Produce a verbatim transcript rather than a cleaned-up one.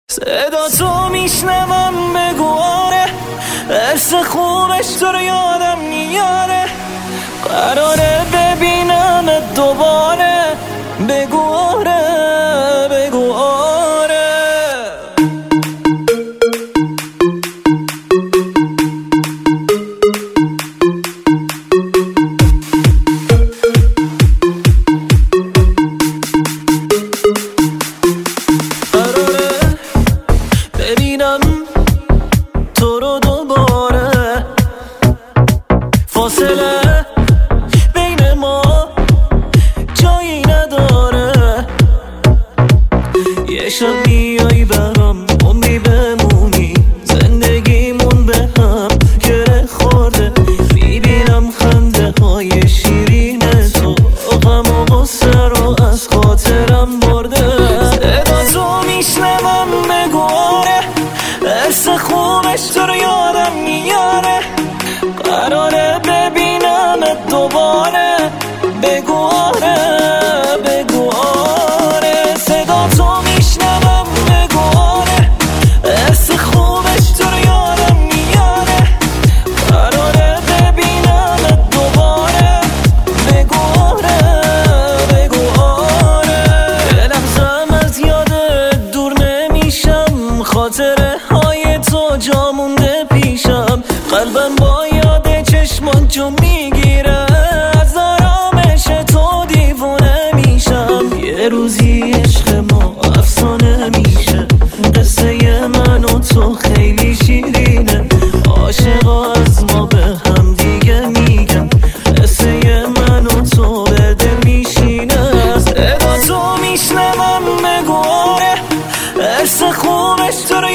صدا تو میشنوم بگو آره، حس خوبش تو رو یادم میاره، قراره ببینم دوباره، بگو آره بگو آره. ببینم تو رو دوباره، فاصله بین ما جایی نداره، یه شب میای برام عمری بمونی، زندگیمون به هم گره خورده، میبینم خنده های شیرین تو، غم و غصه رو از خاطرم برده. صدا تو میشنوم بگو آره، حس خوبش تو رو یادم میاره، قراره ببینم دوباره، بگو آره بگو آره. صدا تو میشنوم بگو آره، حس خوبش تو رو یادم میاره، قراره ببینم دوباره، بگو آره بگو آره. یه لحظه‌م از یادت دور نمیشم، خاطره های تو جا مونده پیشم، قلبم با یاد چشمان جو میگیره، از آرامش تو دیوونه میشم، یه روزی عشق ما افسانه میشه، قصه من و تو خیلی شیرینه، عاشقا از ما به هم دیگه میگن، قصه من و تو به دل میشینه. صدا تو میشنوم بگو آره، حس خوبش تو رو